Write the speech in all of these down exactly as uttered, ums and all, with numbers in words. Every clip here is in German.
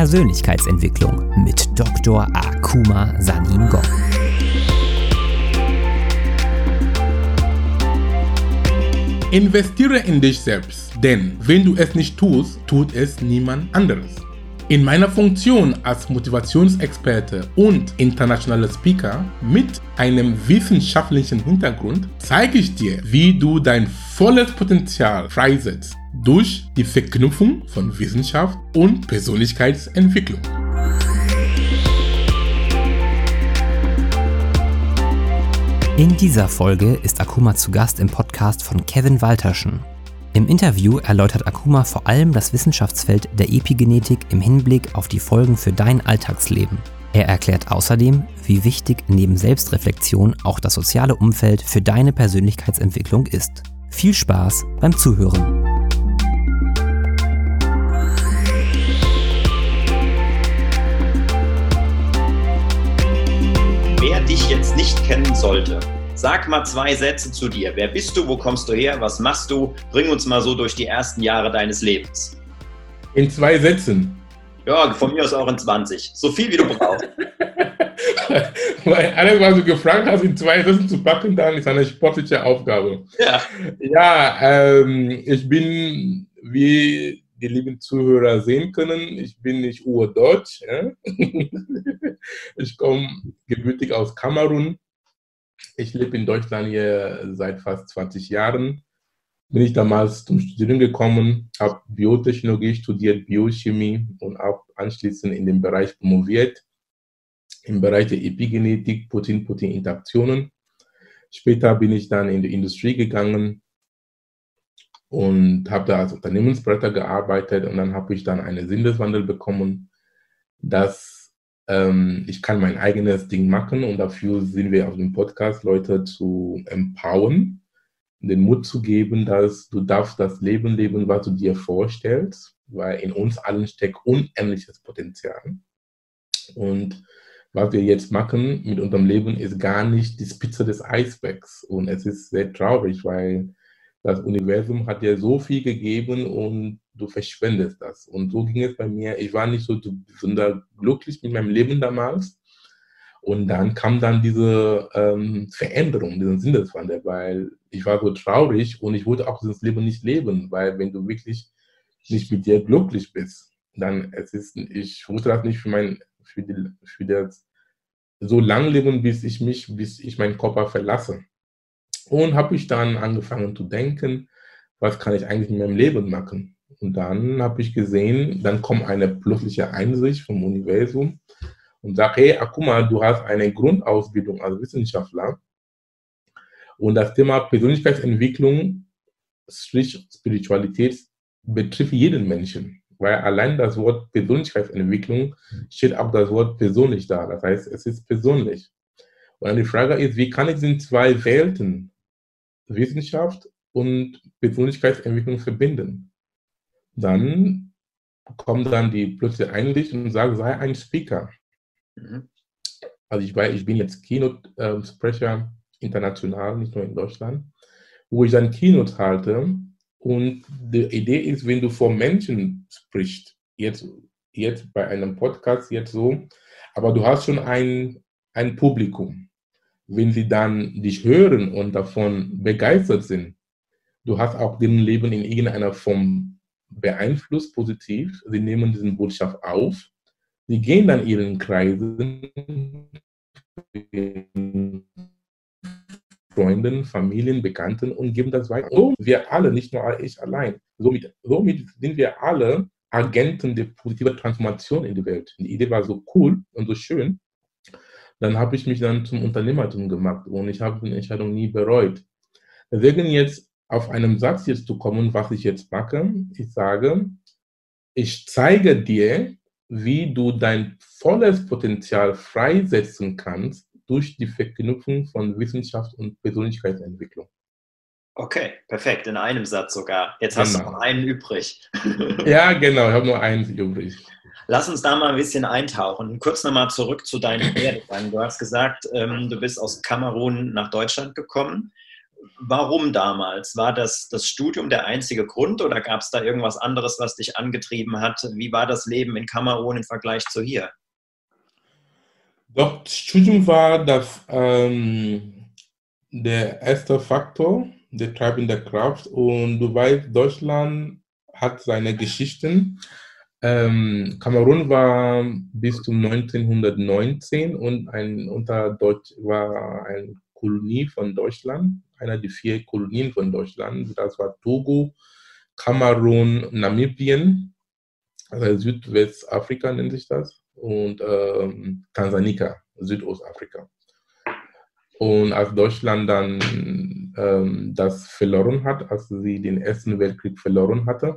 Persönlichkeitsentwicklung mit Doktor Akuma Saningong. Investiere in dich selbst, denn wenn du es nicht tust, tut es niemand anderes. In meiner Funktion als Motivationsexperte und internationaler Speaker mit einem wissenschaftlichen Hintergrund zeige ich dir, wie du dein volles Potenzial freisetzt durch die Verknüpfung von Wissenschaft und Persönlichkeitsentwicklung. In dieser Folge ist Akuma zu Gast im Podcast von Kevin Walterschen. Im Interview erläutert Akuma vor allem das Wissenschaftsfeld der Epigenetik im Hinblick auf die Folgen für dein Alltagsleben. Er erklärt außerdem, wie wichtig neben Selbstreflexion auch das soziale Umfeld für deine Persönlichkeitsentwicklung ist. Viel Spaß beim Zuhören! Wer dich jetzt nicht kennen sollte, sag mal zwei Sätze zu dir. Wer bist du? Wo kommst du her? Was machst du? Bring uns mal so durch die ersten Jahre deines Lebens. In zwei Sätzen? Ja, von mir aus auch in zwanzig. So viel, wie du brauchst. Weil alles, was du gefragt hast, in zwei Sätzen zu packen, dann ist eine sportliche Aufgabe. Ja, ja ähm, ich bin, wie die lieben Zuhörer sehen können, ich bin nicht urdeutsch. Ja? Ich komme gebürtig aus Kamerun. Ich lebe in Deutschland hier seit fast zwanzig Jahren. Bin ich damals zum Studieren gekommen, habe Biotechnologie studiert, Biochemie und auch anschließend in dem Bereich promoviert, im Bereich der Epigenetik, Protein-Protein-Interaktionen. Später bin ich dann in die Industrie gegangen und habe da als Unternehmensberater gearbeitet und dann habe ich dann einen Sinneswandel bekommen, dass ähm, ich kann mein eigenes Ding machen und dafür sind wir auf dem Podcast, Leute zu empowern, den Mut zu geben, dass du darfst das Leben leben, was du dir vorstellst, weil in uns allen steckt unendliches Potenzial. Und was wir jetzt machen mit unserem Leben ist gar nicht die Spitze des Eisbergs und es ist sehr traurig, weil das Universum hat dir so viel gegeben und du verschwendest das. Und so ging es bei mir. Ich war nicht so besonders glücklich mit meinem Leben damals. Und dann kam dann diese ähm, Veränderung, diesen Sinneswandel, weil ich war so traurig und ich wollte auch dieses Leben nicht leben, weil wenn du wirklich nicht mit dir glücklich bist, dann es ist, ich wollte das nicht für mein, für die, für das so lang leben, bis ich mich, bis ich meinen Körper verlasse. Und habe ich dann angefangen zu denken, was kann ich eigentlich in meinem Leben machen? Und dann habe ich gesehen, dann kommt eine plötzliche Einsicht vom Universum und sagt, hey, Akuma, du hast eine Grundausbildung als Wissenschaftler und das Thema Persönlichkeitsentwicklung, Spiritualität betrifft jeden Menschen, weil allein das Wort Persönlichkeitsentwicklung steht auch das Wort persönlich da, das heißt, es ist persönlich. Und dann die Frage ist, wie kann ich diese zwei Welten, Wissenschaft und Persönlichkeitsentwicklung, verbinden? Dann kommt dann die plötzliche Einsicht und sagt, sei ein Speaker. Mhm. Also ich, ich bin jetzt Keynote-Sprecher international, nicht nur in Deutschland, wo ich dann Keynote halte. Und die Idee ist, wenn du vor Menschen sprichst, jetzt, jetzt bei einem Podcast jetzt so, aber du hast schon ein, ein Publikum. Wenn sie dann dich hören und davon begeistert sind, du hast auch deren Leben in irgendeiner Form beeinflusst, positiv, sie nehmen diese Botschaft auf, sie gehen dann ihren Kreisen, Freunden, Familien, Bekannten und geben das weiter. So wir alle, nicht nur ich allein, somit, somit sind wir alle Agenten der positiven Transformation in die Welt. Die Idee war so cool und so schön. Dann habe ich mich dann zum Unternehmertum gemacht und ich habe die Entscheidung nie bereut. Deswegen jetzt auf einen Satz jetzt zu kommen, was ich jetzt mache, ich sage, ich zeige dir, wie du dein volles Potenzial freisetzen kannst durch die Verknüpfung von Wissenschaft und Persönlichkeitsentwicklung. Okay, perfekt, in einem Satz sogar. Jetzt hast genau. du noch einen übrig. Ja, genau, ich habe nur eins übrig. Lass uns da mal ein bisschen eintauchen. Kurz nochmal zurück zu deinem Werdegang. Du hast gesagt, ähm, du bist aus Kamerun nach Deutschland gekommen. warum damals? War das das Studium der einzige Grund oder gab es da irgendwas anderes, was dich angetrieben hat? Wie war das Leben in Kamerun im Vergleich zu hier? Doch, das Studium war das, ähm, der erste Faktor, der treibende Kraft. Und du weißt, Deutschland hat seine Geschichten. Ähm, Kamerun war bis zum neunzehnhundertneunzehn und ein unter Deutsch war eine Kolonie von Deutschland, einer der vier Kolonien von Deutschland. Das war Togo, Kamerun, Namibien, also Südwestafrika nennt sich das, und ähm, Tansania, Südostafrika. Und als Deutschland dann ähm, das verloren hat, als sie den Ersten Weltkrieg verloren hatte,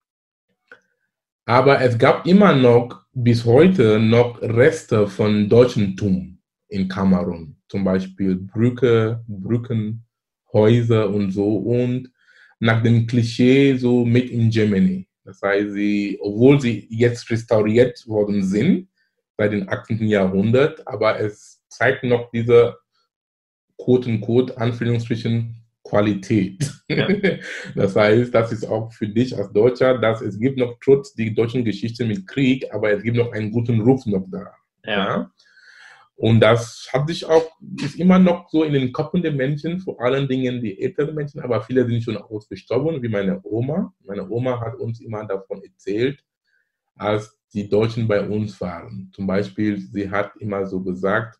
aber es gab immer noch bis heute noch Reste von Deutschentum in Kamerun, zum Beispiel Brücke, Brücken, Häuser und so, und nach dem Klischee so Made in Germany. Das heißt, sie, obwohl sie jetzt restauriert worden sind seit dem achtzehnten Jahrhundert, aber es zeigt noch diese Quote und Quote, Anführungsstrichen, Qualität. Ja. Das heißt, das ist auch für dich als Deutscher, dass es gibt noch trotz die deutschen Geschichte mit Krieg, aber es gibt noch einen guten Ruf noch da. Ja. Ja? Und das hat sich auch, ist immer noch so in den Köpfen der Menschen, vor allen Dingen die älteren Menschen, aber viele sind schon ausgestorben, wie meine Oma. Meine Oma hat uns immer davon erzählt, als die Deutschen bei uns waren. Zum Beispiel, sie hat immer so gesagt,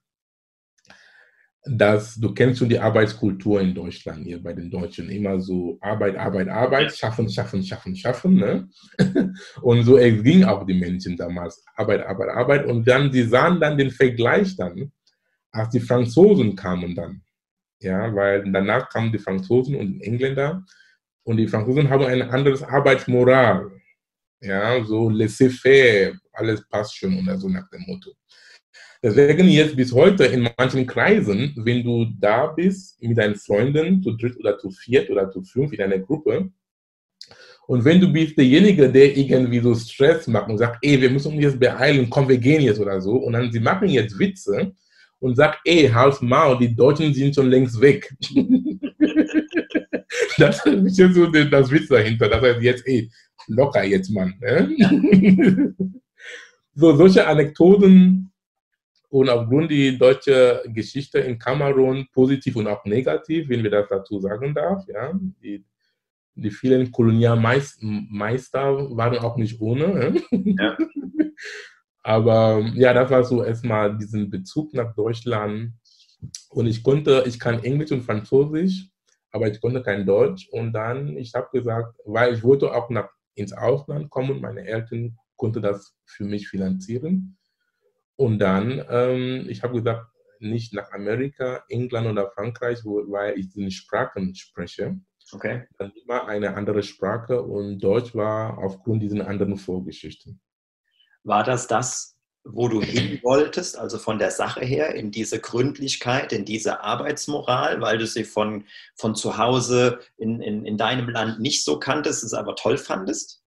dass du kennst schon die Arbeitskultur in Deutschland, hier bei den Deutschen, immer so Arbeit, Arbeit, Arbeit, schaffen, schaffen, schaffen, schaffen, ne? Und so ging auch die Menschen damals, Arbeit, Arbeit, Arbeit, und dann, sie sahen dann den Vergleich dann, als die Franzosen kamen dann, ja, weil danach kamen die Franzosen und die Engländer, und die Franzosen haben ein anderes Arbeitsmoral, ja, so laissez-faire, alles passt schon, oder so nach dem Motto. Deswegen jetzt bis heute in manchen Kreisen, wenn du da bist mit deinen Freunden, zu dritt oder zu viert oder zu fünf in einer Gruppe, und wenn du bist derjenige, der irgendwie so Stress macht und sagt, ey, wir müssen uns jetzt beeilen, komm, wir gehen jetzt oder so, und dann sie machen jetzt Witze und sagt, ey, halt's Maul, die Deutschen sind schon längst weg. Das ist jetzt so das Witz dahinter. Das heißt jetzt, ey, locker jetzt, Mann. Ne? So, solche Anekdoten. Und aufgrund der deutschen Geschichte in Kamerun, positiv und auch negativ, wenn wir das dazu sagen darf, ja, die, die vielen Kolonialmeister waren auch nicht ohne. Ja. Aber ja, das war so erstmal diesen Bezug nach Deutschland. Und ich konnte, ich kann Englisch und Französisch, aber ich konnte kein Deutsch. Und dann, ich habe gesagt, weil ich wollte auch nach, ins Ausland kommen, meine Eltern konnten das für mich finanzieren. Und dann, ähm, ich habe gesagt, nicht nach Amerika, England oder Frankreich, wo, weil ich die Sprachen spreche. Okay. Dann immer eine andere Sprache, und Deutsch war aufgrund dieser anderen Vorgeschichten. War das das, wo du hin wolltest, also von der Sache her, in diese Gründlichkeit, in diese Arbeitsmoral, weil du sie von, von zu Hause in, in, in deinem Land nicht so kanntest, es aber toll fandest?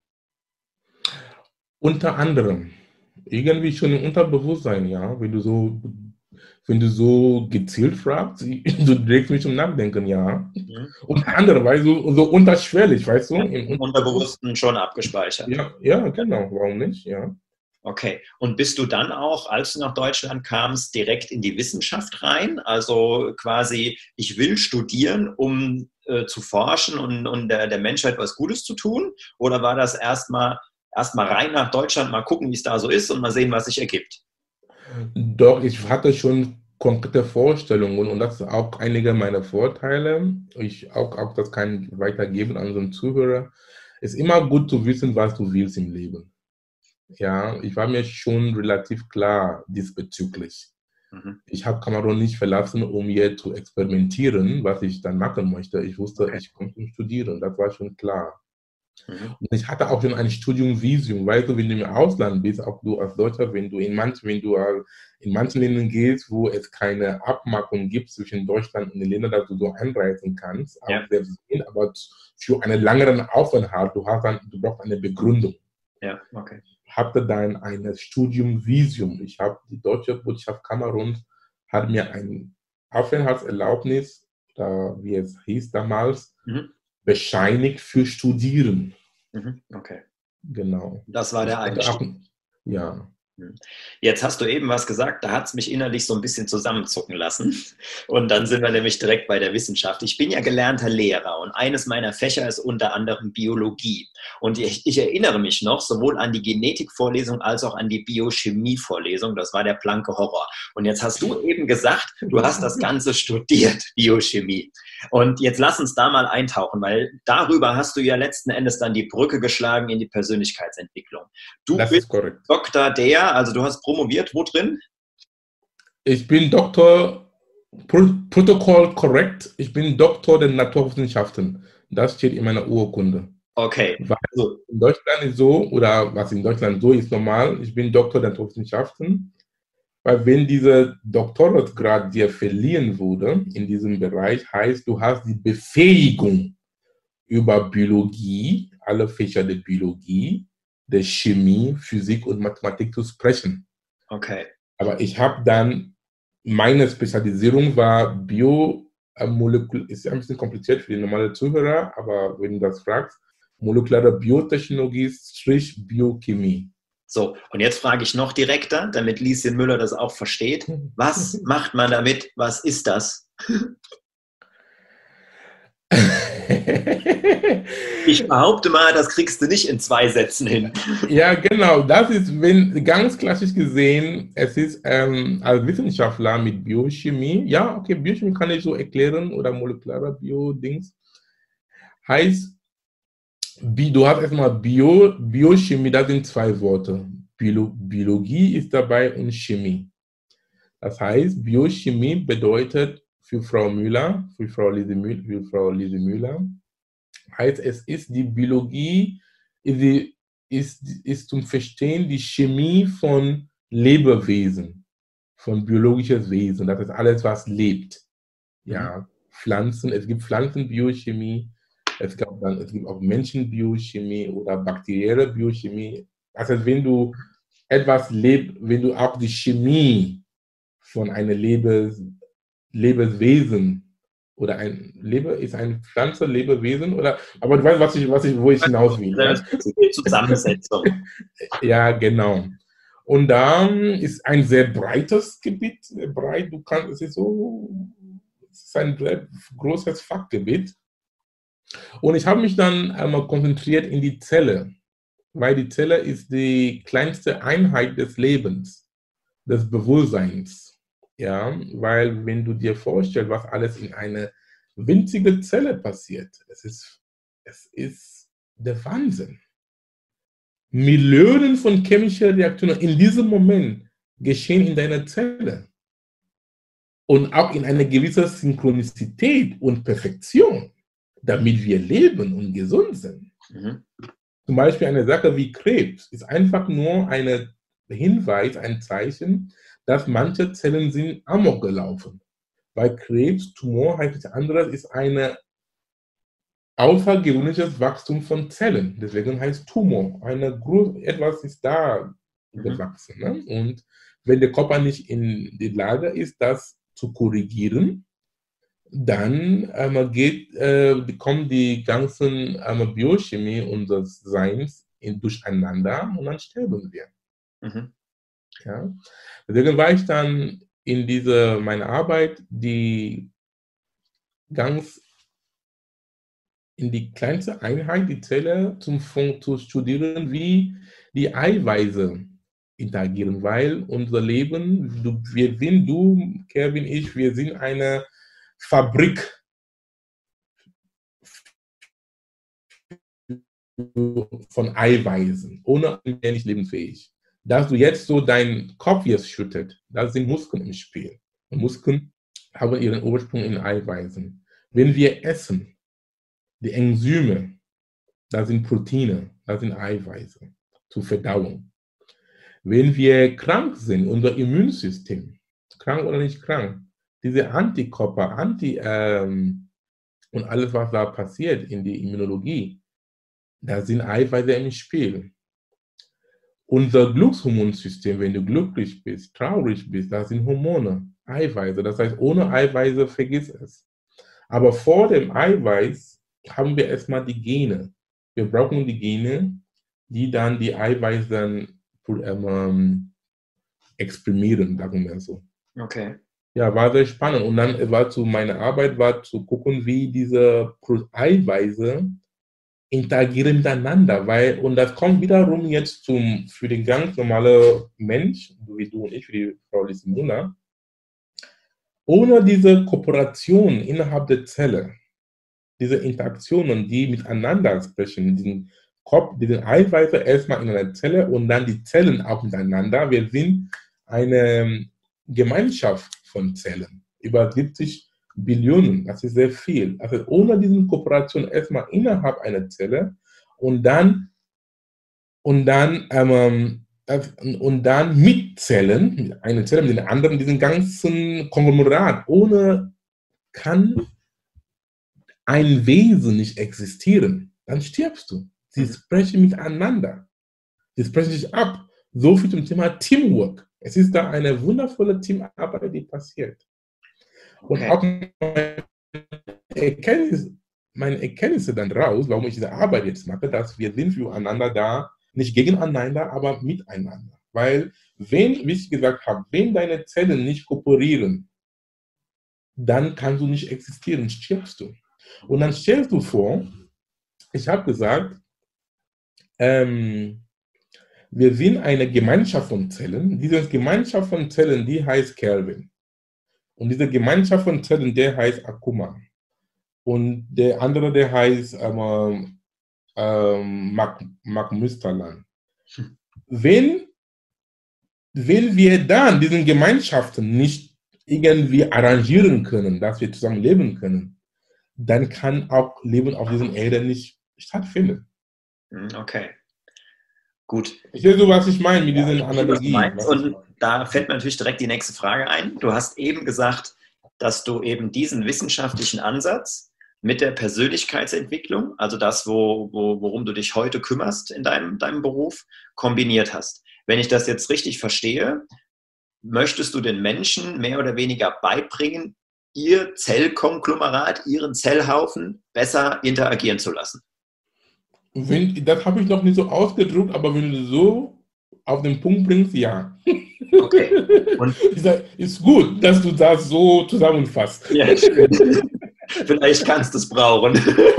Unter anderem. Irgendwie schon im Unterbewusstsein, ja. Wenn du so, wenn du so gezielt fragst, du trägst mich zum Nachdenken, ja. Mhm. Und andere, weil so, so unterschwellig, weißt du? Ja, im Unterbewussten schon abgespeichert. Ja, ja, genau, warum nicht, ja. Okay, und bist du dann auch, als du nach Deutschland kamst, direkt in die Wissenschaft rein? Also quasi, ich will studieren, um äh, zu forschen und, und der, der Menschheit was Gutes zu tun? Oder war das erstmal erstmal rein nach Deutschland, mal gucken, wie es da so ist und mal sehen, was sich ergibt? Doch, ich hatte schon konkrete Vorstellungen, und das ist auch einige meiner Vorteile. Ich auch, auch das kann ich weitergeben an unseren Zuhörer. Es ist immer gut zu wissen, was du willst im Leben. Ja, ich war mir schon relativ klar diesbezüglich. Mhm. Ich habe Kamerun nicht verlassen, um hier zu experimentieren, was ich dann machen möchte. Ich wusste, okay, ich komme zum Studieren, das war schon klar. Mhm. Und ich hatte auch schon ein Studiumvisum, weißt du, wenn du im Ausland bist, auch du als Deutscher, wenn du in manchen, wenn du in manchen Ländern gehst, wo es keine Abmachung gibt zwischen Deutschland und den Ländern, dass du so einreisen kannst, ja, aber für einen längeren Aufenthalt, du hast dann, du brauchst eine Begründung. Ja, okay. Ich hatte dann ein Studiumvisum. Ich habe die deutsche Botschaft Kameruns hat mir ein Aufenthaltserlaubnis da, wie es hieß damals, Mhm. bescheinigt für Studieren. Mhm. Okay. Genau. Das war der Einstieg. Auch, ja. Jetzt hast du eben was gesagt, da hat es mich innerlich so ein bisschen zusammenzucken lassen. Und dann sind wir nämlich direkt bei der Wissenschaft. Ich bin ja gelernter Lehrer und eines meiner Fächer ist unter anderem Biologie. Und ich, ich erinnere mich noch sowohl an die Genetikvorlesung als auch an die Biochemievorlesung. Das war der blanke Horror. Und jetzt hast du eben gesagt, du hast das Ganze studiert, Biochemie. Und jetzt lass uns da mal eintauchen, weil darüber hast du ja letzten Endes dann die Brücke geschlagen in die Persönlichkeitsentwicklung. Du Das bist ist korrekt. Doktor der, also du hast promoviert, wo drin? Ich bin Doktor, Pro Protokoll korrekt, ich bin Doktor der Naturwissenschaften. Das steht in meiner Urkunde. Okay. Weil in Deutschland ist so, oder was in Deutschland so ist normal, ich bin Doktor der Naturwissenschaften, weil wenn dieser Doktoratsgrad dir verliehen wurde in diesem Bereich, heißt, du hast die Befähigung über Biologie, alle Fächer der Biologie, der Chemie, Physik und Mathematik zu sprechen. Okay. Aber ich habe dann, meine Spezialisierung war Bio, äh, Molekul, ist ein bisschen kompliziert für die normale Zuhörer, aber wenn du das fragst, molekulare Biotechnologie, Strich Biochemie. So, und jetzt frage ich noch direkter, damit Lieschen Müller das auch versteht. Was macht man damit? Was ist das? Ich behaupte mal, das kriegst du nicht in zwei Sätzen hin. Ja, genau. Das ist, wenn ganz klassisch gesehen, es ist ähm, als Wissenschaftler mit Biochemie. Ja, okay, Biochemie kann ich so erklären oder molekulare Bio-Dings. Heißt, du hast erstmal Bio, Biochemie, das sind zwei Worte. Bio, Biologie ist dabei und Chemie. Das heißt, Biochemie bedeutet für Frau Müller, für Frau Lise Müller, für Frau Lise Müller, heißt, es ist die Biologie, ist, die, ist, ist zum Verstehen die Chemie von Lebewesen, von biologisches Wesen. Das ist alles, was lebt. Ja, Pflanzen, es gibt Pflanzenbiochemie, es gibt, dann, es gibt auch Menschenbiochemie oder bakterielle Biochemie. Also wenn du etwas lebst, wenn du auch die Chemie von einem Lebes, Lebewesen oder ein Lebe ist ein Pflanze, Lebewesen oder, aber du weißt, was ich, was ich, wo ich hinaus will. Das ist die Zusammensetzung. Ja, genau. Und da ist ein sehr breites Gebiet, sehr breit. Du kannst, es ist so, es ist ein sehr großes Fachgebiet. Und ich habe mich dann einmal konzentriert in die Zelle, weil die Zelle ist die kleinste Einheit des Lebens, des Bewusstseins. Ja, weil wenn du dir vorstellst, was alles in einer winzigen Zelle passiert, es ist, es ist der Wahnsinn. Millionen von chemischen Reaktionen in diesem Moment geschehen in deiner Zelle. Und auch in einer gewissen Synchronizität und Perfektion, damit wir leben und gesund sind. Mhm. Zum Beispiel eine Sache wie Krebs ist einfach nur ein Hinweis, ein Zeichen, dass manche Zellen sind amok gelaufen. Weil Krebs, Tumor heißt nichts anderes, ist ein außergewöhnliches Wachstum von Zellen. Deswegen heißt Tumor. Eine Gro- etwas ist da gewachsen. Ne? Und wenn der Körper nicht in der Lage ist, das zu korrigieren, dann ähm, geht, äh, kommen die ganzen ähm, Biochemie unseres Seins in, durcheinander und dann sterben wir. Mhm. Ja? Deswegen war ich dann in dieser, meine Arbeit, die ganz in die kleinste Einheit, die Zelle, zum zu studieren, wie die Eiweiße interagieren, weil unser Leben, du, wir sind, du, Kevin, ich, wir sind eine Fabrik von Eiweißen, ohne nicht lebensfähig. Dass du jetzt so deinen Kopf jetzt schüttet, da sind Muskeln im Spiel. Und Muskeln haben ihren Ursprung in Eiweißen. Wenn wir essen, die Enzyme, das sind Proteine, das sind Eiweiße zur Verdauung. Wenn wir krank sind, unser Immunsystem, krank oder nicht krank, diese Antikörper, Anti, ähm, und alles, was da passiert in der Immunologie, da sind Eiweiße im Spiel. Unser Glückshormonsystem, wenn du glücklich bist, traurig bist, das sind Hormone, Eiweiße. Das heißt, ohne Eiweiße vergiss es. Aber vor dem Eiweiß haben wir erstmal die Gene. Wir brauchen die Gene, die dann die Eiweiße dann ähm, exprimieren, sagen wir so. Okay. Ja, war sehr spannend. Und dann war zu meiner Arbeit war zu gucken, wie diese Eiweiße interagieren miteinander, weil, und das kommt wiederum jetzt zum, für den ganz normalen Mensch, so wie du und ich, für die Frau Simona, ohne diese Kooperation innerhalb der Zelle, diese Interaktionen, die miteinander sprechen, diesen Kopf, diesen Eiweiße erstmal in einer Zelle und dann die Zellen auch miteinander. Wir sind eine Gemeinschaft von Zellen, über siebzig Billionen, das ist sehr viel. Also ohne diese Kooperation erstmal innerhalb einer Zelle und dann und dann ähm, und dann mit Zellen, eine Zelle mit den anderen, diesen ganzen Konglomerat, ohne kann ein Wesen nicht existieren, dann stirbst du. Sie sprechen miteinander. Sie sprechen sich ab. So viel zum Thema Teamwork. Es ist da eine wundervolle Teamarbeit, die passiert. Und okay. Auch meine Erkenntnis, meine Erkenntnisse dann raus, warum ich diese Arbeit jetzt mache, dass wir sind füreinander da, nicht gegeneinander, aber miteinander. Weil, wenn, wie ich gesagt habe, wenn deine Zellen nicht kooperieren, dann kannst du nicht existieren, stirbst du. Und dann stellst du vor, ich habe gesagt, ähm, wir sind eine Gemeinschaft von Zellen. Diese Gemeinschaft von Zellen, die heißt Kelvin. Und diese Gemeinschaft von Zellen, der heißt Akuma. Und der andere, der heißt ähm, ähm, Mark, Mark Müsterland. Wenn, wenn wir dann diese Gemeinschaften nicht irgendwie arrangieren können, dass wir zusammen leben können, dann kann auch Leben auf dieser Erde nicht stattfinden. Okay, gut. Ich weiß so, was ich meine mit diesen ja, Analogien. Und da fällt mir natürlich direkt die nächste Frage ein. Du hast eben gesagt, dass du eben diesen wissenschaftlichen Ansatz mit der Persönlichkeitsentwicklung, also das, wo, wo, worum du dich heute kümmerst in deinem, deinem Beruf, kombiniert hast. Wenn ich das jetzt richtig verstehe, möchtest du den Menschen mehr oder weniger beibringen, ihr Zellkonglomerat, ihren Zellhaufen besser interagieren zu lassen? Wenn, das habe ich noch nicht so ausgedrückt, aber wenn du so auf den Punkt bringst, ja. Okay. Und ist gut, dass du das so zusammenfasst. Ja, schön. Vielleicht kannst du es brauchen.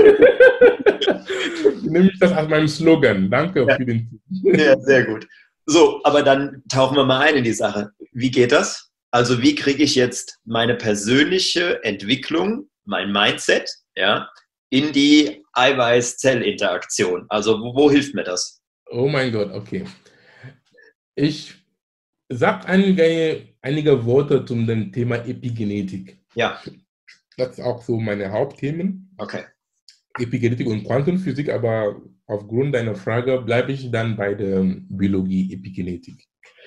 Nehme ich das als meinen Slogan. Danke ja. für den. Ja, sehr gut. So, aber dann tauchen wir mal ein in die Sache. Wie geht das? Also wie kriege ich jetzt meine persönliche Entwicklung, mein Mindset, ja, in die Eiweiß-Zell-Interaktion? Also wo, wo hilft mir das? Oh mein Gott, okay. Ich sage einige, einige Worte zum dem Thema Epigenetik. Ja. Das ist auch so meine Hauptthemen. Okay. Epigenetik und Quantenphysik, aber aufgrund deiner Frage bleibe ich dann bei der Biologie, Epigenetik.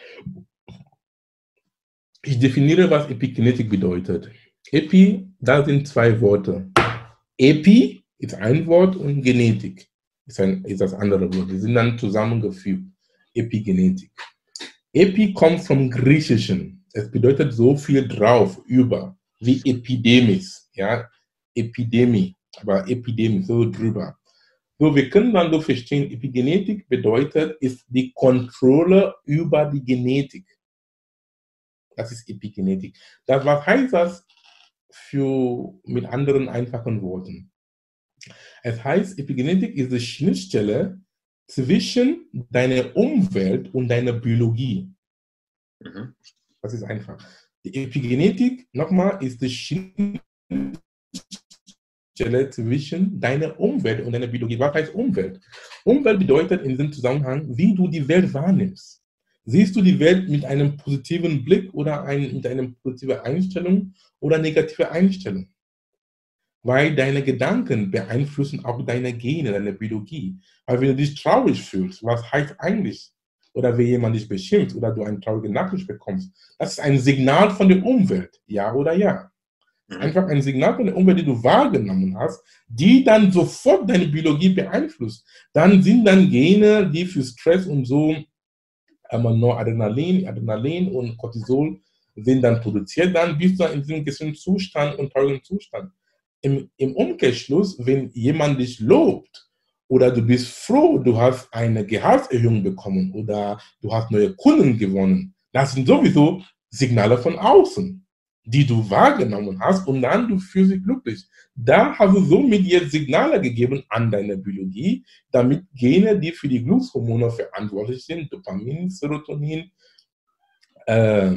Ich definiere, was Epigenetik bedeutet. Epi, da sind zwei Worte. Epi ist ein Wort und Genetik ist, ein, ist das andere Wort. Die sind dann zusammengefügt. Epigenetik. Epi kommt vom Griechischen. Es bedeutet so viel drauf, über, wie Epidemis. Ja? Epidemie, aber Epidemie, so drüber. So, wir können dann so verstehen, Epigenetik bedeutet, ist die Kontrolle über die Genetik. Das ist Epigenetik. Das, was heißt das für, mit anderen einfachen Worten? Es heißt, Epigenetik ist die Schnittstelle zwischen deiner Umwelt und deiner Biologie. Mhm. Das ist einfach. Die Epigenetik, nochmal, ist die Schnittstelle zwischen deiner Umwelt und deiner Biologie. Was heißt Umwelt? Umwelt bedeutet in diesem Zusammenhang, wie du die Welt wahrnimmst. Siehst du die Welt mit einem positiven Blick oder ein, mit einer positiven Einstellung oder negativer Einstellung? Weil deine Gedanken beeinflussen auch deine Gene, deine Biologie. Weil wenn du dich traurig fühlst, was heißt eigentlich? Oder wenn jemand dich beschimpft oder du eine traurige Nachricht bekommst, das ist ein Signal von der Umwelt, ja oder ja. Einfach ein Signal von der Umwelt, die du wahrgenommen hast, die dann sofort deine Biologie beeinflusst. Dann sind dann Gene, die für Stress und so, Noradrenalin, Adrenalin und Cortisol sind dann produziert, dann bist du in diesem gesunden Zustand und traurigen Zustand. im, im Umkehrschluss, wenn jemand dich lobt oder du bist froh, du hast eine Gehaltserhöhung bekommen oder du hast neue Kunden gewonnen, das sind sowieso Signale von außen, die du wahrgenommen hast und dann du fühlst dich glücklich. Da hast du somit jetzt Signale gegeben an deine Biologie, damit Gene, die für die Glückshormone verantwortlich sind, Dopamin, Serotonin, äh,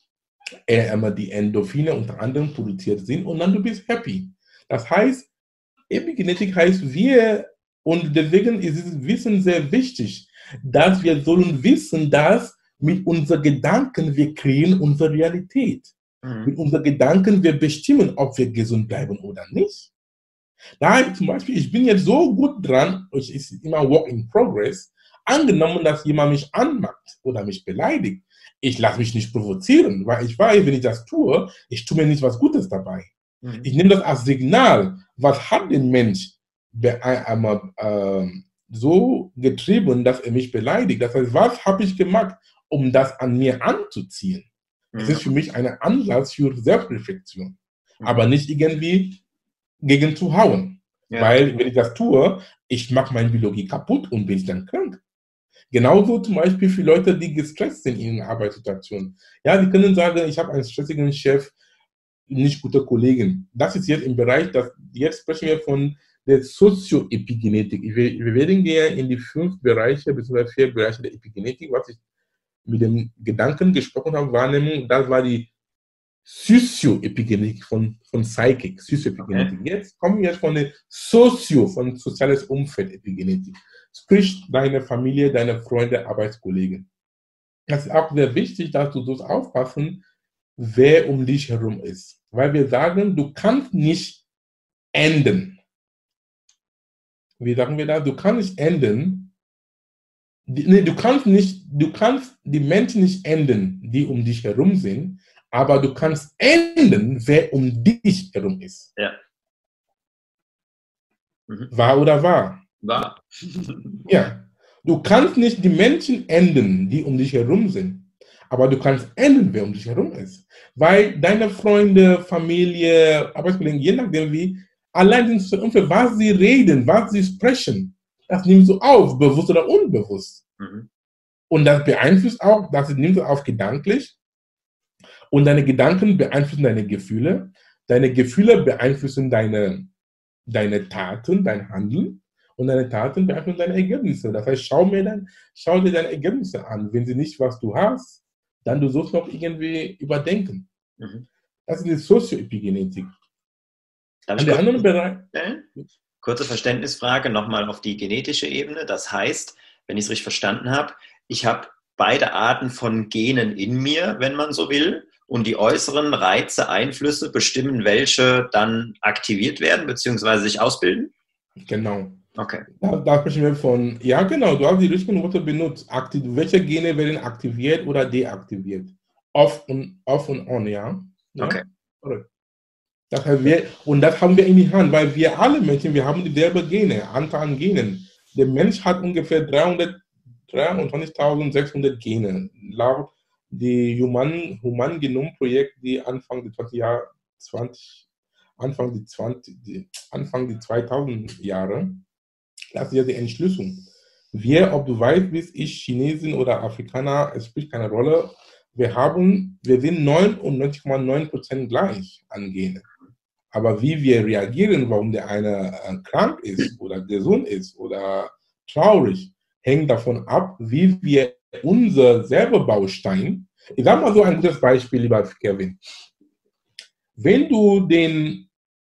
die Endorphine unter anderem produziert sind und dann du bist happy. Das heißt, Epigenetik heißt wir, und deswegen ist dieses Wissen sehr wichtig, dass wir sollen wissen, dass mit unseren Gedanken wir kreieren unsere Realität. Mhm. Mit unseren Gedanken wir bestimmen, ob wir gesund bleiben oder nicht. Da zum Beispiel, ich bin jetzt so gut dran, es ist immer Work in Progress, angenommen, dass jemand mich anmacht oder mich beleidigt. Ich lasse mich nicht provozieren, weil ich weiß, wenn ich das tue, ich tue mir nicht was Gutes dabei. Mhm. Ich nehme das als Signal, was hat den Mensch einmal äh, so getrieben, dass er mich beleidigt. Das heißt, was habe ich gemacht, um das an mir anzuziehen? Mhm. Es ist für mich ein Ansatz für Selbstreflexion, mhm. aber nicht irgendwie gegen zu hauen. Ja. Weil, wenn ich das tue, ich mache meine Biologie kaputt und bin dann krank. Genauso zum Beispiel für Leute, die gestresst sind in ihrer Arbeitssituation. Ja, die können sagen, ich habe einen stressigen Chef, nicht gute Kollegen. Das ist jetzt im Bereich, das, jetzt sprechen wir von der Sozioepigenetik. Wir, wir werden gehen in die fünf Bereiche, beziehungsweise vier Bereiche der Epigenetik. Was ich mit dem Gedanken gesprochen habe, Wahrnehmung, das war die Sozioepigenetik von, von Psychic, Sozioepigenetik. Okay. Jetzt kommen wir von der Sozio, von soziales Umfeld Epigenetik. Sprich, deine Familie, deine Freunde, Arbeitskollegen. Das ist auch sehr wichtig, dass du das aufpassen, wer um dich herum ist. Weil wir sagen, du kannst nicht enden. Wie sagen wir das? Du kannst nicht enden. Nee, du kannst nicht, du kannst die Menschen nicht enden, die um dich herum sind, aber du kannst enden, wer um dich herum ist. Ja. Mhm. Wahr oder wahr? Wahr. Ja. Du kannst nicht die Menschen enden, die um dich herum sind, aber du kannst enden, wer um dich herum ist. Weil deine Freunde, Familie, Arbeitskollegen, je nachdem wie, allein was sie reden, was sie sprechen, das nimmst du auf, bewusst oder unbewusst. Mhm. Und das beeinflusst auch, das nimmst du auf gedanklich. Und deine Gedanken beeinflussen deine Gefühle. Deine Gefühle beeinflussen deine, deine Taten, dein Handeln. Und deine Taten beeinflussen deine Ergebnisse. Das heißt, schau, mir dann, schau dir deine Ergebnisse an. Wenn sie nicht, was du hast, dann du sollst noch irgendwie überdenken. Mhm. Das ist die Sozioepigenetik. Darf ich kurz, Bereich, kurze Verständnisfrage nochmal auf die genetische Ebene. Das heißt, wenn ich es richtig verstanden habe, ich habe beide Arten von Genen in mir, wenn man so will, und die äußeren Reize, Einflüsse bestimmen, welche dann aktiviert werden bzw. sich ausbilden? Genau. Okay. Da, da sprechen wir von, ja genau, du hast die richtigen Worte benutzt. Aktiv, welche Gene werden aktiviert oder deaktiviert? Off und, off und on, ja? ja? Okay. Correct. Das heißt, wir, und das haben wir in die Hand, weil wir alle Menschen, wir haben dieselbe Gene, Anzahl an Genen. Der Mensch hat ungefähr dreiundzwanzigtausendsechshundert Gene. Laut dem Human, Human Genom Projekt, die Anfang der zwanzig Jahre, zwanzig, Anfang die zwanzig, die, Anfang die zweitausend Jahre, das ist ja die Entschlüsselung. Wir, ob du weißt, bist ich Chinesin oder Afrikaner, es spielt keine Rolle. Wir haben, wir sind neunundneunzig Komma neun Prozent gleich an Gene. Aber wie wir reagieren, warum der eine äh, krank ist oder gesund ist oder traurig, hängt davon ab, wie wir unser selber Baustein, ich sage mal so ein gutes Beispiel, lieber Kevin. Wenn du den,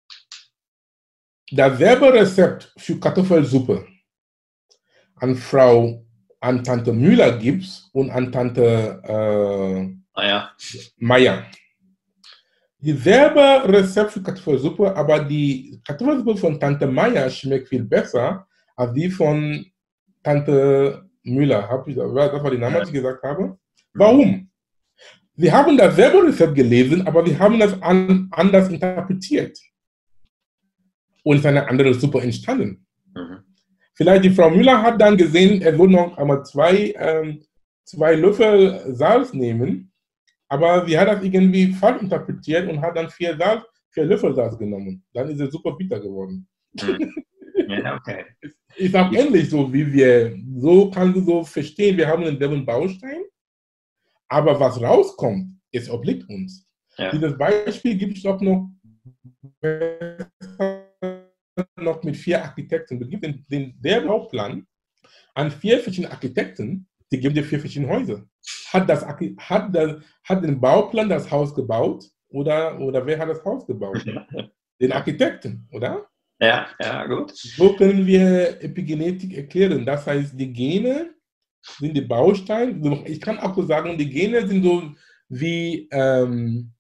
dasselbe Rezept für Kartoffelsuppe an Frau, an Tante Müller gibst und an Tante äh, ah, ja. Meier. Dieselbe Rezept für Kartoffelsuppe, aber die Kartoffelsuppe von Tante Meier schmeckt viel besser als die von Tante Müller. Hab ich, das war die Name, ja. die ich gesagt habe. Warum? Wir haben dasselbe Rezept gelesen, aber wir haben das an, anders interpretiert. Und es ist eine andere Suppe entstanden. Mhm. Vielleicht die Frau Müller hat dann gesehen, er würde noch einmal zwei, ähm, zwei Löffel Salz nehmen, aber sie hat das irgendwie falsch interpretiert und hat dann vier Salz, vier Löffel Salz genommen. Dann ist es super bitter geworden. Hm. Ja, okay. Ist auch ähnlich so, wie wir, so kannst du so verstehen, wir haben denselben Baustein, aber was rauskommt, es obliegt uns. Ja. Dieses Beispiel gibt es auch noch, noch mit vier Architekten. Es gibt den, den, der Bauplan an vier verschiedene Architekten, die geben dir vier verschiedene Häuser. Hat, das, hat, das, hat den Bauplan das Haus gebaut oder, oder wer hat das Haus gebaut? Den Architekten, oder? Ja, ja, gut. So können wir Epigenetik erklären. Das heißt, die Gene sind die Bausteine. Ich kann auch so sagen, die Gene sind so wie, ähm,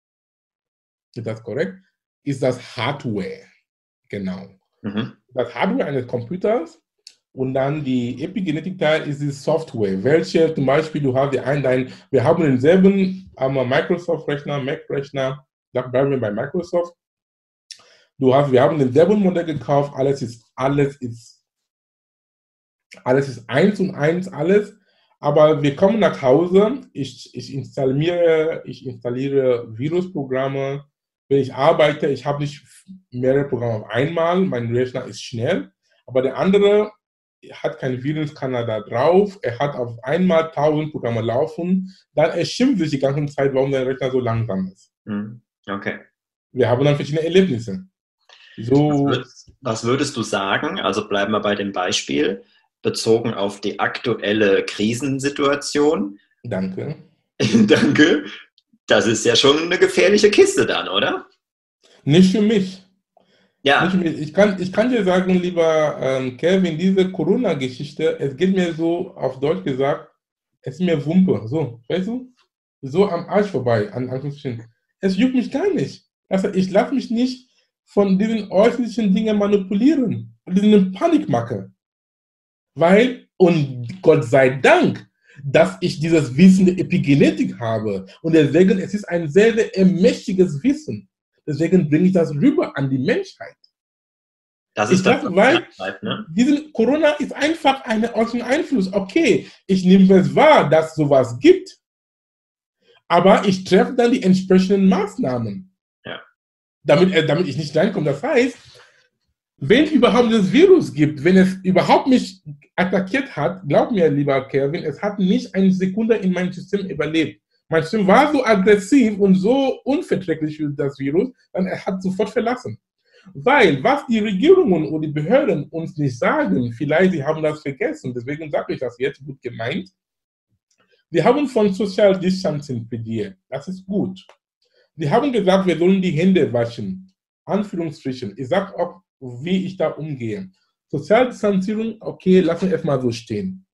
ist das korrekt? Ist das Hardware. Genau. Mhm. Das Hardware eines Computers und dann die Epigenetik-Teil ist die Software. Welche zum Beispiel, du hast die einen, wir haben denselben Microsoft-Rechner, Mac-Rechner, da bleiben wir bei Microsoft. Du hast, wir haben denselben Modell gekauft, alles ist, alles ist, alles ist eins und eins, alles. Aber wir kommen nach Hause, ich, ich installiere, ich installiere Virusprogramme. Wenn ich arbeite, ich habe nicht mehrere Programme auf einmal, mein Rechner ist schnell, aber der andere hat keinen Virenscanner da drauf, er hat auf einmal tausend Programme laufen, dann er schimpft sich die ganze Zeit, warum der Rechner so langsam ist. Okay. Wir haben dann verschiedene Erlebnisse. So, was, würdest, was würdest du sagen, also bleiben wir bei dem Beispiel, bezogen auf die aktuelle Krisensituation? Danke. Danke. Das ist ja schon eine gefährliche Kiste dann, oder? Nicht für mich. Ja. Nicht für mich. Ich kann, ich kann dir sagen, lieber ähm, Kevin, diese Corona-Geschichte, es geht mir so, auf Deutsch gesagt, es ist mir Wumpe. So, weißt du? So am Arsch vorbei. An, an es juckt mich gar nicht. Also ich lasse mich nicht von diesen äußerlichen Dingen manipulieren. Das ist eine Panikmache. Weil, und Gott sei Dank, dass ich dieses Wissen der Epigenetik habe. Und deswegen, es ist ein sehr, sehr mächtiges Wissen. Deswegen bringe ich das rüber an die Menschheit. Das ist ich das, dachte, weil bleibt, ne? diesen Corona ist einfach ein äußerer Einfluss. Okay, ich nehme es wahr, dass sowas gibt. Aber ich treffe dann die entsprechenden Maßnahmen. Ja. Damit, äh, damit ich nicht reinkomme. Das heißt, wenn überhaupt das Virus gibt, wenn es überhaupt mich attackiert hat, glaub mir, lieber Kevin, es hat nicht eine Sekunde in meinem System überlebt. Mein System war so aggressiv und so unverträglich für das Virus, dann er hat sofort verlassen. Weil, was die Regierungen und die Behörden uns nicht sagen, vielleicht sie haben das vergessen, deswegen sage ich das jetzt, gut gemeint, wir haben von Social Distancing plädiert, das ist gut. Wir haben gesagt, wir sollen die Hände waschen, Anführungsstrichen. Ich sage auch, wie ich da umgehe. Sozialdistanzierung, okay, lassen wir erstmal so stehen.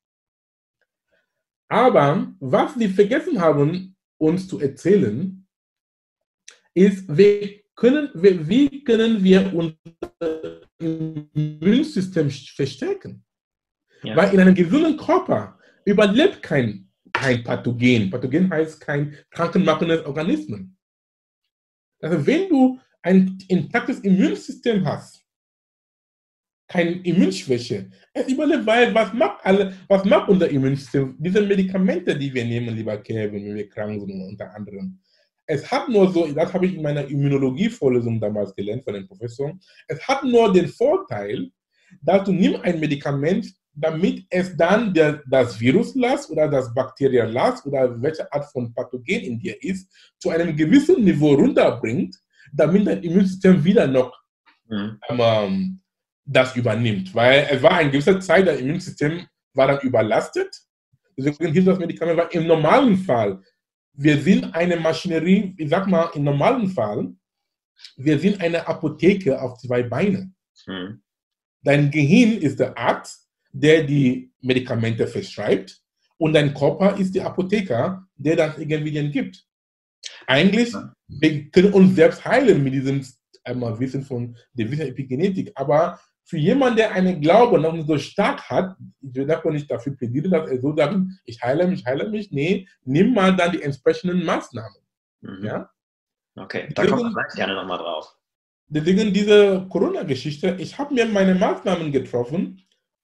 Aber was sie vergessen haben, uns zu erzählen, ist, wie können wir, wie können wir unser Immunsystem verstärken? Ja. Weil in einem gesunden Körper überlebt kein, kein Pathogen. Pathogen heißt kein krankmachendes Organismus. Also wenn du ein intaktes Immunsystem hast, keine Immunschwäche. Es überlebt, weil was macht, alle, was macht unser Immunsystem? Diese Medikamente, die wir nehmen, lieber Kevin, wenn wir krank sind, unter anderem. Es hat nur so, das habe ich in meiner Immunologie-Vorlesung damals gelernt von dem Professor, es hat nur den Vorteil, dass du nimmst ein Medikament, damit es dann der, das Virus lässt oder das Bakterien lässt oder welche Art von Pathogen in dir ist, zu einem gewissen Niveau runterbringt, damit dein Immunsystem wieder noch mhm. ähm, das übernimmt, weil es war eine gewisse Zeit, das Immunsystem war dann überlastet. Deswegen hilft das Medikament, weil im normalen Fall, wir sind eine Maschinerie, ich sag mal, im normalen Fall, wir sind eine Apotheke auf zwei Beinen. Mhm. Dein Gehirn ist der Arzt, der die Medikamente verschreibt und dein Körper ist der Apotheker, der das irgendwie dann gibt. Eigentlich, ja. wir können uns selbst heilen mit diesem einmal Wissen von der Wissen der Epigenetik, aber für jemanden, der einen Glaube noch nicht so stark hat, ich will davon nicht dafür plädieren, dass er so sagt, ich heile mich, heile mich. Nee, nimm mal dann die entsprechenden Maßnahmen. Mhm. Ja? Okay, da kommen wir gleich gerne nochmal drauf. Deswegen diese Corona-Geschichte, ich habe mir meine Maßnahmen getroffen,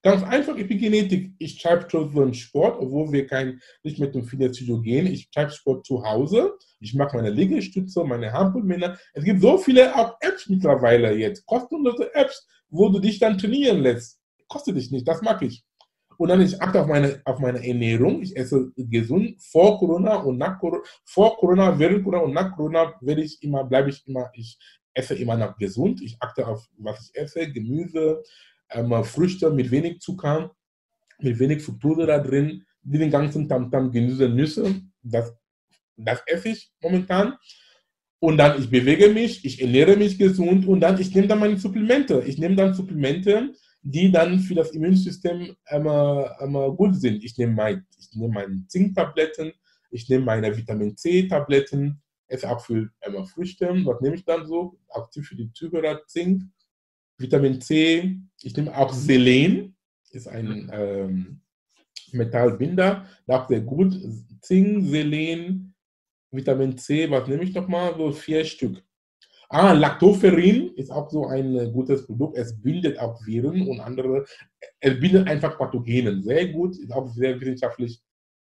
Ganz einfach Epigenetik. Ich treibe schon so einen Sport, obwohl wir kein, nicht mit dem Fitnessstudio gehen. Ich treibe Sport zu Hause. Ich mache meine Liegestütze, meine Hampelmänner. Es gibt so viele auch Apps mittlerweile jetzt, kostenlose Apps, wo du dich dann trainieren lässt. Kostet dich nicht, das mag ich. Und dann ich achte auf meine, auf meine Ernährung. Ich esse gesund vor Corona und nach Corona. Vor Corona, während Corona und nach Corona werde ich immer, bleibe ich immer, ich esse immer noch gesund. Ich achte auf, was ich esse, Gemüse, ähm, Früchte mit wenig Zucker, mit wenig Fructose da drin, den ganzen Tamtam, Gemüse, Nüsse, das, das esse ich momentan. Und dann, ich bewege mich, ich ernähre mich gesund und dann, ich nehme dann meine Supplemente. Ich nehme dann Supplemente, die dann für das Immunsystem immer, immer gut sind. Ich nehme, mein, ich nehme meine Zinktabletten, ich nehme meine Vitamin-C-Tabletten, esse auch für immer Früchte. Was nehme ich dann so? Aktiv für die Zuhörer, Zink, Vitamin C, ich nehme auch Selen, ist ein ähm, Metallbinder, auch sehr gut. Zink, Selen, Vitamin C, was nehme ich nochmal? So vier Stück. Ah, Lactoferrin ist auch so ein gutes Produkt. Es bindet auch Viren und andere, es bindet einfach Pathogenen. Sehr gut, ist auch sehr wissenschaftlich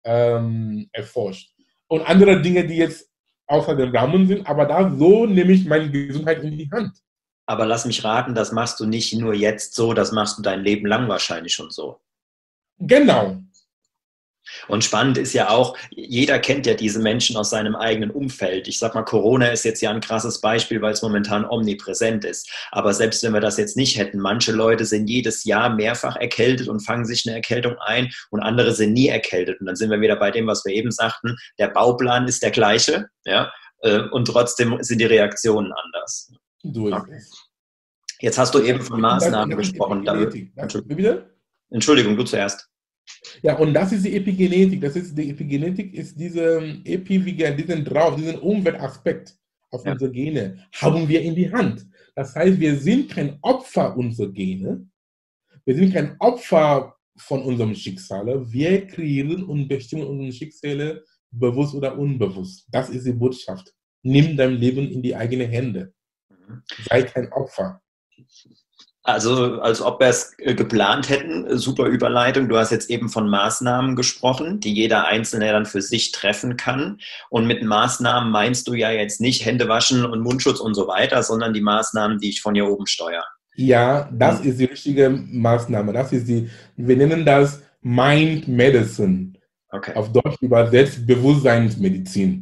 ähm, erforscht. Und andere Dinge, die jetzt außer dem Rahmen sind, aber da so nehme ich meine Gesundheit in die Hand. Aber lass mich raten, das machst du nicht nur jetzt so, das machst du dein Leben lang wahrscheinlich schon so. Genau. Und spannend ist ja auch, jeder kennt ja diese Menschen aus seinem eigenen Umfeld. Ich sag mal, Corona ist jetzt ja ein krasses Beispiel, weil es momentan omnipräsent ist. Aber selbst wenn wir das jetzt nicht hätten, manche Leute sind jedes Jahr mehrfach erkältet und fangen sich eine Erkältung ein und andere sind nie erkältet. Und dann sind wir wieder bei dem, was wir eben sagten, der Bauplan ist der gleiche, ja, und trotzdem sind die Reaktionen anders. So ist okay. es. Jetzt hast du eben von Maßnahmen das, das gesprochen. Da, Entschuldigung. Entschuldigung, du zuerst. Ja, und das ist die Epigenetik. Das ist die Epigenetik ist diese Epivigen, diesen drauf, diesen Umweltaspekt auf ja. unsere Gene haben wir in die Hand. Das heißt, wir sind kein Opfer unserer Gene. Wir sind kein Opfer von unserem Schicksal. Wir kreieren und bestimmen unsere Schicksale bewusst oder unbewusst. Das ist die Botschaft. Nimm dein Leben in die eigenen Hände. Sei kein Opfer. Also als ob wir es geplant hätten, super Überleitung. Du hast jetzt eben von Maßnahmen gesprochen, die jeder Einzelne dann für sich treffen kann. Und mit Maßnahmen meinst du ja jetzt nicht Hände waschen und Mundschutz und so weiter, sondern die Maßnahmen, die ich von hier oben steuere. Ja, das ist die richtige Maßnahme. Das ist die, wir nennen das Mind Medicine. Okay. Auf Deutsch übersetzt Bewusstseinsmedizin.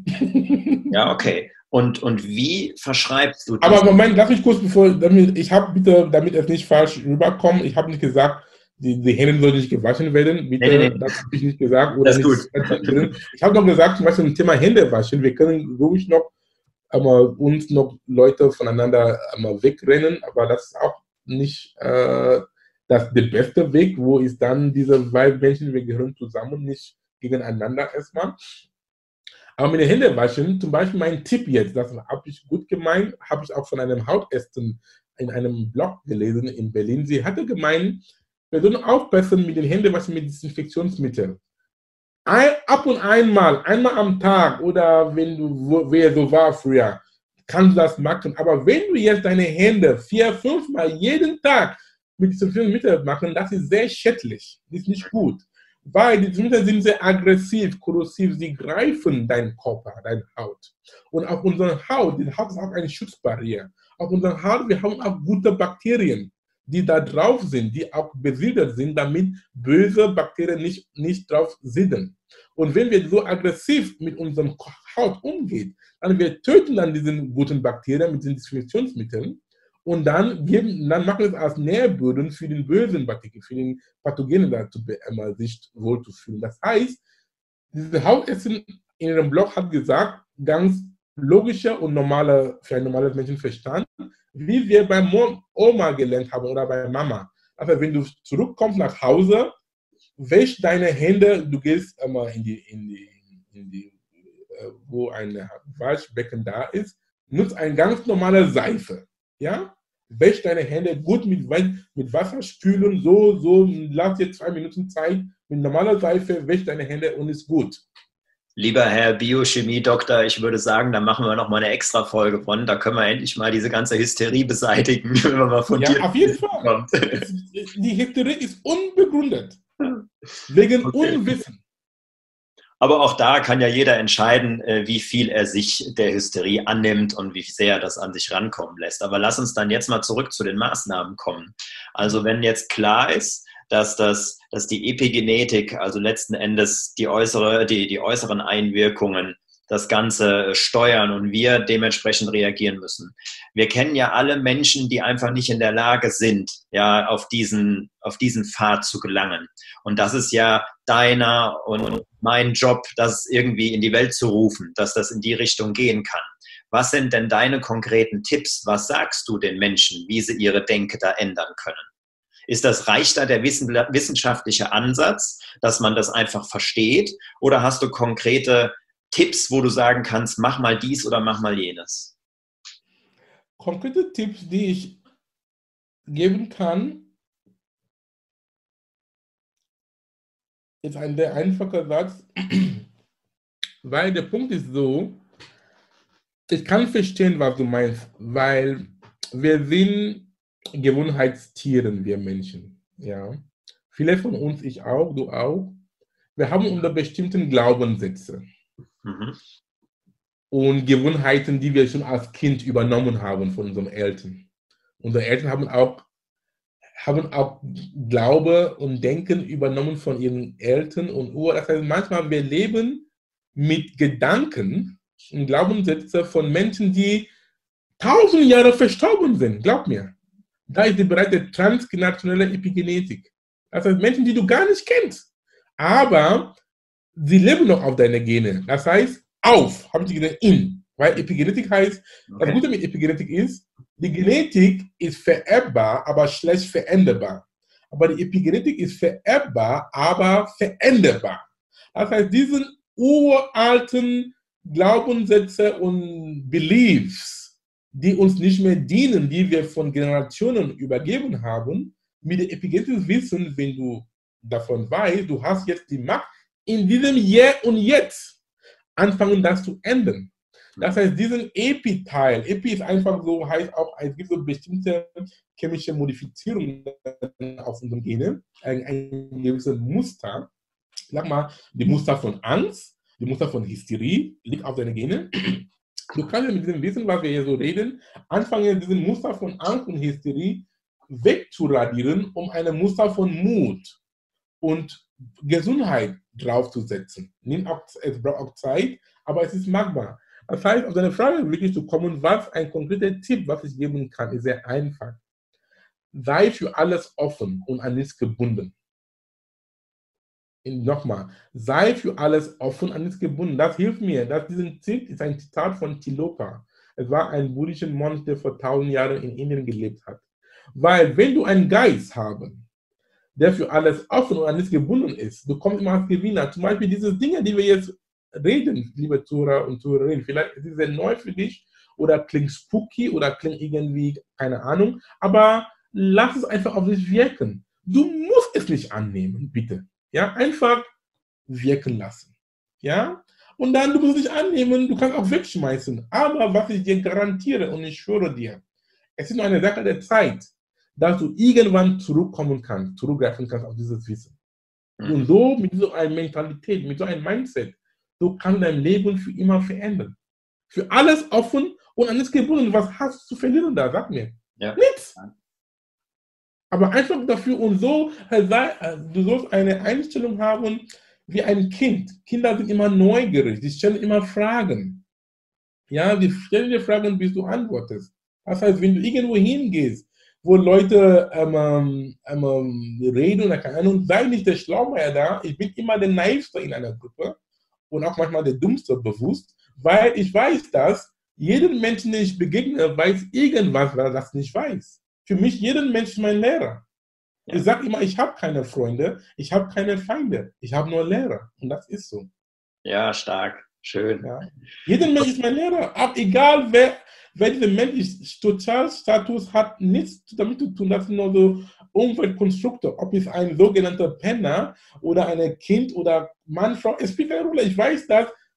Ja, okay. Und, und wie verschreibst du das? Aber Moment, lass mich kurz, bevor, damit, ich habe bitte, damit es nicht falsch rüberkommt, ich habe nicht gesagt, die, die Hände sollen nicht gewaschen werden. Bitte, nee, nee. Das habe ich nicht gesagt. Oder das ist nicht. gut. Ich habe noch gesagt, zum Beispiel zum Thema Hände waschen, wir können ruhig noch aber uns noch Leute voneinander einmal wegrennen, aber das ist auch nicht äh, das der beste Weg, wo ist dann diese zwei Menschen, wir gehören zusammen, nicht gegeneinander erstmal. Aber mit den Händen waschen, zum Beispiel mein Tipp jetzt, das habe ich gut gemeint, habe ich auch von einem Hautärztin in einem Blog gelesen in Berlin. Sie hatte gemeint, wir sollen aufpassen mit den Händen waschen mit Desinfektionsmitteln. Ein, ab und einmal, einmal am Tag oder wenn du, wo, wer so war früher, kannst du das machen. Aber wenn du jetzt deine Hände vier, fünf Mal jeden Tag mit Desinfektionsmitteln machen, das ist sehr schädlich, das ist nicht gut. Weil die Desinfektionsmittel sind sehr aggressiv, korrosiv, sie greifen deinen Körper, deine Haut. Und auf unserer Haut, die Haut ist auch eine Schutzbarriere. Auf unserer Haut, wir haben auch gute Bakterien, die da drauf sind, die auch besiedelt sind, damit böse Bakterien nicht, nicht drauf sitzen. Und wenn wir so aggressiv mit unserem Haut umgehen, dann wir töten dann diese guten Bakterien mit den Desinfektionsmitteln und dann, geben, dann machen wir es als Nährboden für den bösen Bakterien, für den Pathogenen, dazu, um sich wohlzufühlen. Das heißt, diese Hautärztin in ihrem Blog hat gesagt, ganz logischer und normaler, für ein normales Menschenverstand, wie wir bei Oma gelernt haben oder bei Mama. Also wenn du zurückkommst nach Hause, wäsch deine Hände, du gehst einmal in die, in die, in die äh, wo ein Waschbecken da ist, nutzt eine ganz normale Seife. Ja? Wäsch deine Hände gut mit, mit Wasser spülen, so, so, lass dir zwei Minuten Zeit, mit normaler Seife, wäsch deine Hände und ist gut. Lieber Herr Biochemie-Doktor, ich würde sagen, da machen wir noch mal eine extra Folge von. Da können wir endlich mal diese ganze Hysterie beseitigen, wenn wir mal von Ja, dir auf jeden Fall. kommt. Die Hysterie ist unbegründet. Wegen Okay. Unwissen. Aber auch da kann ja jeder entscheiden, wie viel er sich der Hysterie annimmt und wie sehr er das an sich rankommen lässt. Aber lass uns dann jetzt mal zurück zu den Maßnahmen kommen. Also wenn jetzt klar ist, dass, das, dass die Epigenetik, also letzten Endes die, äußere, die, die äußeren Einwirkungen, das Ganze steuern und wir dementsprechend reagieren müssen. Wir kennen ja alle Menschen, die einfach nicht in der Lage sind, ja, auf diesen, auf diesen Pfad zu gelangen. Und das ist ja deiner und mein Job, das irgendwie in die Welt zu rufen, dass das in die Richtung gehen kann. Was sind denn deine konkreten Tipps? Was sagst du den Menschen, wie sie ihre Denke da ändern können? Ist das, reicht da der wissenschaftliche Ansatz, dass man das einfach versteht? Oder hast du konkrete Tipps, wo du sagen kannst, mach mal dies oder mach mal jenes? Konkrete Tipps, die ich geben kann, ist ein sehr einfacher Satz, weil der Punkt ist so, ich kann verstehen, was du meinst, weil wir sind Gewohnheitstieren, wir Menschen. Ja. Viele von uns, ich auch, du auch, wir haben unter bestimmten Glaubenssätze. Mhm. Und Gewohnheiten, die wir schon als Kind übernommen haben von unseren Eltern. Unsere Eltern haben auch, haben auch Glaube und Denken übernommen von ihren Eltern und Uhr. Das heißt, manchmal wir leben mit Gedanken und Glaubenssätzen von Menschen, die tausend Jahre verstorben sind. Glaub mir. Da ist der Bereich der transgenerationellen Epigenetik. Das heißt, Menschen, die du gar nicht kennst. Aber sie leben noch auf deine Gene. Das heißt, auf, haben sie gesagt, in. Weil Epigenetik heißt, okay. Das Gute mit Epigenetik ist, die Genetik ist vererbbar, aber schlecht veränderbar. Aber die Epigenetik ist vererbbar, aber veränderbar. Das heißt, diesen uralten Glaubenssätze und Beliefs, die uns nicht mehr dienen, die wir von Generationen übergeben haben, mit dem epigenetischen Wissen, wenn du davon weißt, du hast jetzt die Macht, in diesem Hier und Jetzt anfangen, das zu ändern. Das heißt, diesen Epi-Teil, Epi ist einfach so, heißt auch, es gibt so bestimmte chemische Modifizierungen auf unserem Gene, ein, ein gewisses Muster, sag mal, die Muster von Angst, die Muster von Hysterie, liegt auf deine Gene. Du kannst mit diesem Wissen, was wir hier so reden, anfangen, diesen Muster von Angst und Hysterie wegzuradieren, um ein Muster von Mut und Gesundheit draufzusetzen. Es braucht auch Zeit, aber es ist machbar. Das heißt, auf deine Frage wirklich zu kommen, was ein konkreter Tipp, was ich geben kann, ist sehr einfach. Sei für alles offen und an nichts gebunden. Nochmal, sei für alles offen und an nichts gebunden. Das hilft mir. Das, diesen Tipp ist ein Zitat von Tilopa. Es war ein buddhischer Mönch, der vor tausend Jahren in Indien gelebt hat. Weil wenn du einen Geist hast, der für alles offen und an nichts gebunden ist, du kommst immer als Gewinner. Zum Beispiel diese Dinge, die wir jetzt reden, liebe Zuhörer und Zuhörerinnen, vielleicht ist es sehr neu für dich oder klingt spooky oder klingt irgendwie, keine Ahnung, aber lass es einfach auf dich wirken. Du musst es nicht annehmen, bitte. Ja, einfach wirken lassen. Ja, und dann, du musst es nicht annehmen, du kannst auch wegschmeißen. Aber was ich dir garantiere und ich schwöre dir, es ist nur eine Sache der Zeit, dass du irgendwann zurückkommen kannst, zurückgreifen kannst auf dieses Wissen. Mhm. Und so mit so einer Mentalität, mit so einem Mindset, du kannst dein Leben für immer verändern. Für alles offen und an nichts gebunden. Was hast du zu verlieren da? Sag mir. Ja. Nichts. Aber einfach dafür und so, du sollst eine Einstellung haben wie ein Kind. Kinder sind immer neugierig, die stellen immer Fragen. Ja, die stellen dir Fragen, bis du antwortest. Das heißt, wenn du irgendwo hingehst, wo Leute ähm, ähm, reden oder keine Ahnung, sei nicht der Schlaumeier da. Ich bin immer der Naivste in einer Gruppe und auch manchmal der Dummste bewusst, weil ich weiß, dass jeden Menschen, den ich begegne, weiß irgendwas, was er das nicht weiß. Für mich, jeden Mensch ist mein Lehrer. Ja. Ich sage immer, ich habe keine Freunde, ich habe keine Feinde, ich habe nur Lehrer. Und das ist so. Ja, stark. Schön. Ja. Jeder Mensch ist mein Lehrer. Aber egal, wer, wer dieser Mensch ist, Sozialstatus hat nichts damit zu tun. Das sind nur so Umweltkonstrukte. Ob es ein sogenannter Penner oder ein Kind oder Mann, Frau, es spielt keine Rolle. Ich weiß, dass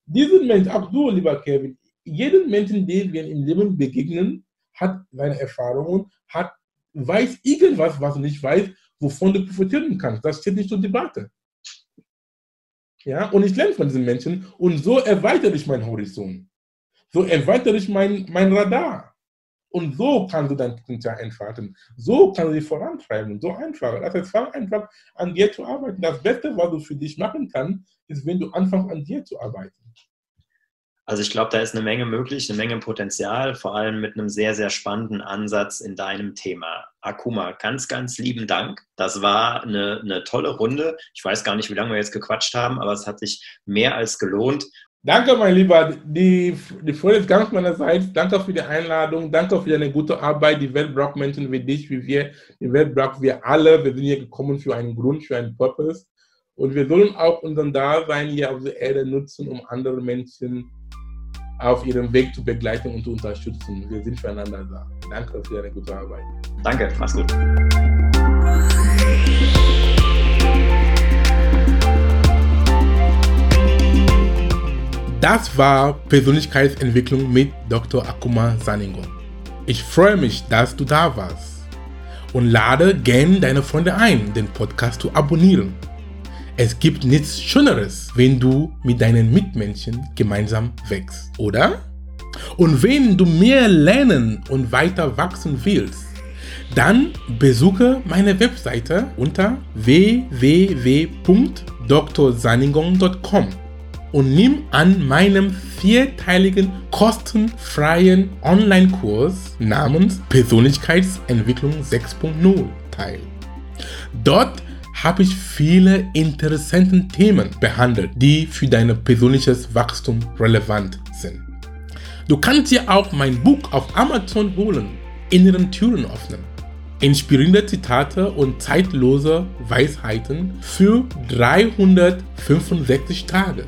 Diesen Mensch, auch du, lieber Kevin, jeden Menschen, den wir im Leben begegnen, hat seine Erfahrungen, hat, weiß irgendwas, was du nicht weißt, wovon du profitieren kannst. Das steht nicht zur Debatte. Ja, und ich lerne von diesen Menschen und so erweitere ich meinen Horizont. So erweitere ich mein, mein Radar. Und so kannst du dein Potenzial entfalten. So kannst du dich vorantreiben. So einfach. Das heißt, fang einfach an dir zu arbeiten. Das Beste, was du für dich machen kannst, ist, wenn du anfängst, an dir zu arbeiten. Also ich glaube, da ist eine Menge möglich, eine Menge Potenzial, vor allem mit einem sehr, sehr spannenden Ansatz in deinem Thema. Akuma, ganz, ganz lieben Dank. Das war eine, eine tolle Runde. Ich weiß gar nicht, wie lange wir jetzt gequatscht haben, aber es hat sich mehr als gelohnt. Danke, mein Lieber. Die, die Freude ist ganz meinerseits. Danke für die Einladung. Danke für deine gute Arbeit. Die Welt braucht Menschen wie dich, wie wir. Die Welt braucht wir alle. Wir sind hier gekommen für einen Grund, für einen Purpose. Und wir sollen auch unseren Dasein hier auf der Erde nutzen, um andere Menschen auf ihrem Weg zu begleiten und zu unterstützen. Wir sind füreinander da. Danke für deine gute Arbeit. Danke, mach's gut. Das war Persönlichkeitsentwicklung mit Doktor Akuma Sanigon. Ich freue mich, dass du da warst und lade gerne deine Freunde ein, den Podcast zu abonnieren. Es gibt nichts Schöneres, wenn du mit deinen Mitmenschen gemeinsam wächst, oder? Und wenn du mehr lernen und weiter wachsen willst, dann besuche meine Webseite unter w w w punkt d r sanigon punkt com und nimm an meinem vierteiligen kostenfreien Online-Kurs namens Persönlichkeitsentwicklung sechs punkt null teil. Dort habe ich viele interessante Themen behandelt, die für dein persönliches Wachstum relevant sind. Du kannst dir auch mein Buch auf Amazon holen, Inneren Türen öffnen. Inspirierende Zitate und zeitlose Weisheiten für dreihundertfünfundsechzig Tage.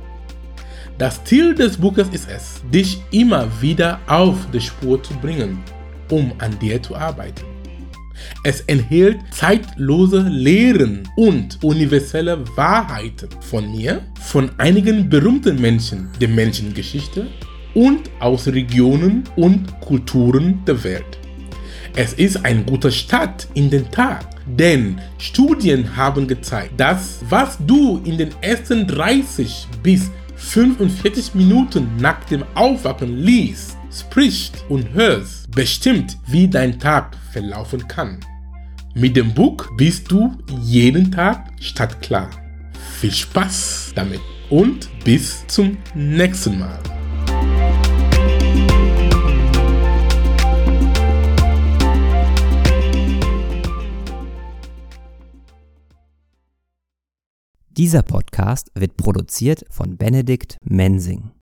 Das Ziel des Buches ist es, dich immer wieder auf die Spur zu bringen, um an dir zu arbeiten. Es enthält zeitlose Lehren und universelle Wahrheiten von mir, von einigen berühmten Menschen der Menschengeschichte und aus Regionen und Kulturen der Welt. Es ist ein guter Start in den Tag, denn Studien haben gezeigt, dass was du in den ersten dreißig bis fünfundvierzig Minuten nach dem Aufwachen liest, sprichst und hörst, bestimmt, wie dein Tag verlaufen kann. Mit dem Buch bist du jeden Tag startklar. Viel Spaß damit und bis zum nächsten Mal. Dieser Podcast wird produziert von Benedikt Mensing.